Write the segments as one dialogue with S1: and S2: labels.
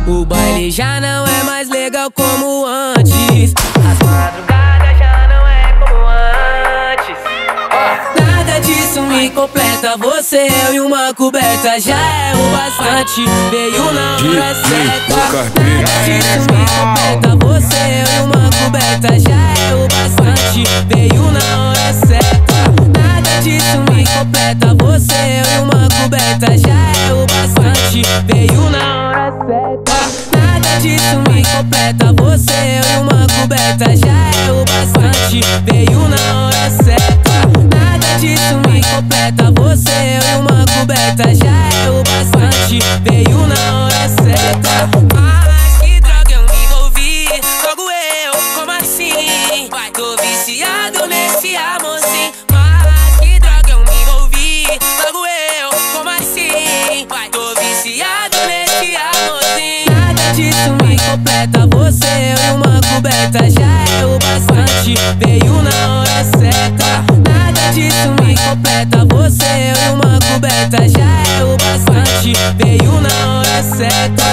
S1: O baile já não é mais legal como antes. As madrugadas já não é como antes. Nada disso me completa. Você, eu e uma coberta já é o bastante. Veio na hora certa. Nada disso me completa. Você, eu e uma coberta já é o bastante. Veio na hora certa. Nada disso me completa. Você, eu e uma coberta já é o bastante. Veio na hora certa. Nada disso me completa. Você, eu e uma coberta já é o bastante. Veio na hora certa. Nada disso me completa. Você, eu e uma coberta já é o bastante. Veio na hora certa. Mas que droga eu me envolvi. Logo eu, como assim? Vai, tô viciado nesse amor sim. Mas que droga eu me envolvi. Logo eu, como assim? Vai, tô viciado nesse amor sim. Nada disso me completa. Você, eu e uma coberta já é o bastante. Veio na hora certa. Nada disso me completa. Você, eu e uma coberta já é o bastante. Veio na hora certa.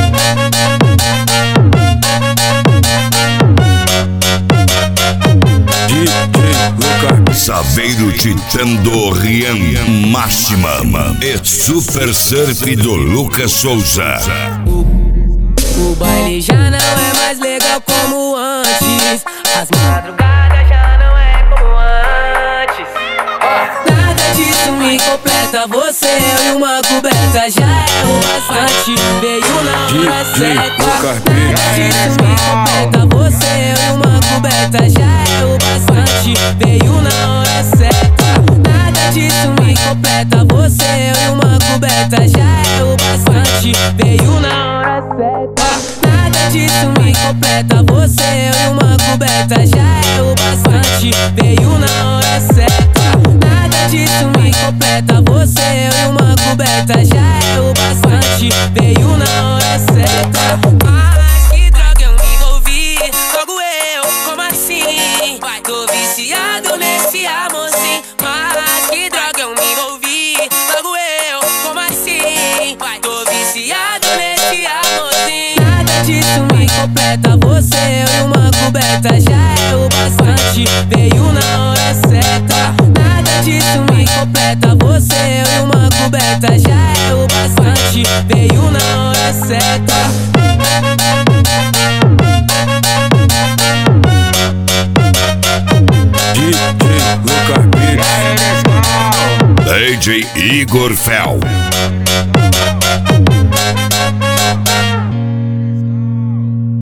S2: Saveiro Titando Rian Máxima e Super Surf do Lucas Souza.
S1: O baile já não é mais legal como antes. As madrugadas já não é como antes. Nada disso me completa. Você, eu e uma coberta já é o bastante. Veio na hora certa. Nada disso me completa. Você, eu e uma coberta já é o bastante. Veio na hora certa. Nada disso me completa. Você, eu e uma coberta já é o bastante. Veio na hora certa. Nada disso me completa. Você, eu e uma coberta já é o bastante. Veio na hora certa. Nada disso me completa. Você, eu e uma coberta já é o bastante. Veio na hora certa. Mas que droga eu me envolvi. Logo eu, como assim? Vai, tô viciado nesse amor sim. Mas que droga eu me envolvi. Logo eu, como assim? Vai, tô viciado nesse amor sim. Nada disso me completa. Você, eu e uma coberta já é o bastante. Veio na hora certa. Nada disso me completa. Você, eu e uma coberta já é o bastante. Veio na hora certa.
S2: DJ Igor Fel.